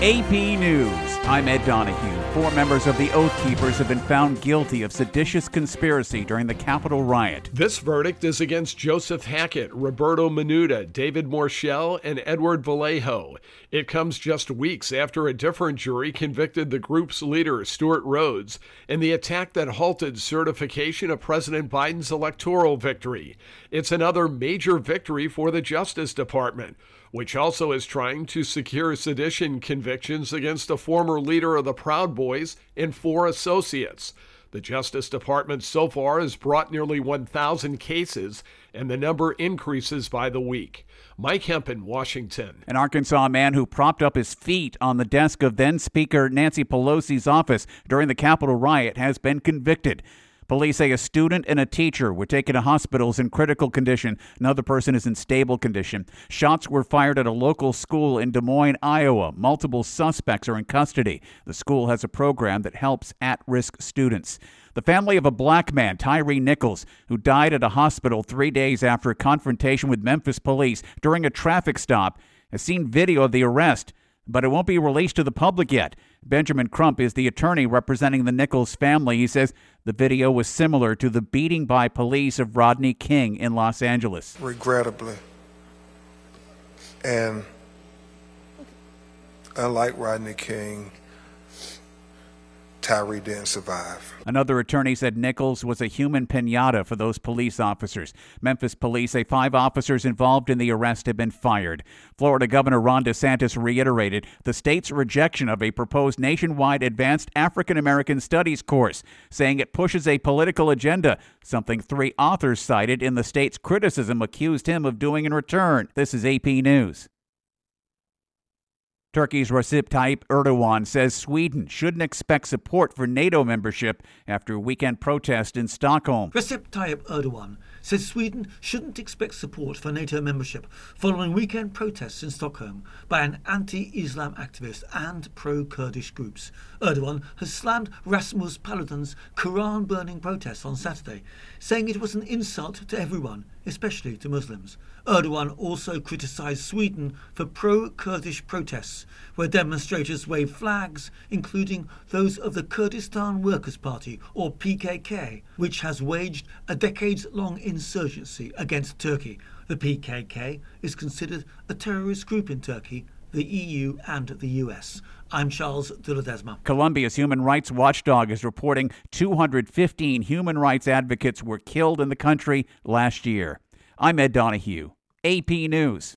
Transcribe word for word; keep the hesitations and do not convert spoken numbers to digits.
A P News. I'm Ed Donahue. Four members of the Oath Keepers have been found guilty of seditious conspiracy during the Capitol riot. This verdict is against Joseph Hackett, Roberto Minuta, David Morshell, and Edward Vallejo. It comes just weeks after a different jury convicted the group's leader, Stuart Rhodes, in the attack that halted certification of President Biden's electoral victory. It's another major victory for the Justice Department, which also is trying to secure sedition convictions against a former leader of the Proud Boys and four associates. The Justice Department so far has brought nearly one thousand cases, and the number increases by the week. Mike Hemp in Washington. An Arkansas man who propped up his feet on the desk of then-Speaker Nancy Pelosi's office during the Capitol riot has been convicted. Police say a student and a teacher were taken to hospitals in critical condition. Another person is in stable condition. Shots were fired at a local school in Des Moines, Iowa. Multiple suspects are in custody. The school has a program that helps at-risk students. The family of a black man, Tyree Nichols, who died at a hospital three days after a confrontation with Memphis police during a traffic stop, has seen video of the arrest, but it won't be released to the public yet. Benjamin Crump is the attorney representing the Nichols family. He says the video was similar to the beating by police of Rodney King in Los Angeles. Regrettably, and unlike Rodney King, Tyree didn't survive. Another attorney said Nichols was a human pinata for those police officers. Memphis police say five officers involved in the arrest have been fired. Florida Governor Ron DeSantis reiterated the state's rejection of a proposed nationwide advanced African American studies course, saying it pushes a political agenda, something three authors cited in the state's criticism accused him of doing in return. This is A P News. Turkey's Recep Tayyip Erdogan says Sweden shouldn't expect support for NATO membership after a weekend protest in Stockholm. Recep Tayyip Erdogan says Sweden shouldn't expect support for NATO membership following weekend protests in Stockholm by an anti-Islam activist and pro-Kurdish groups. Erdogan has slammed Rasmus Paludan's Quran-burning protests on Saturday, saying it was an insult to everyone, especially to Muslims. Erdogan also criticised Sweden for pro-Kurdish protests, where demonstrators waved flags, including those of the Kurdistan Workers' Party, or P K K, which has waged a decades-long insurgency against Turkey. The P K K is considered a terrorist group in Turkey, the E U and the U S. I'm Charles de Ledesma. Colombia's human rights watchdog is reporting two hundred fifteen human rights advocates were killed in the country last year. I'm Ed Donahue, A P News.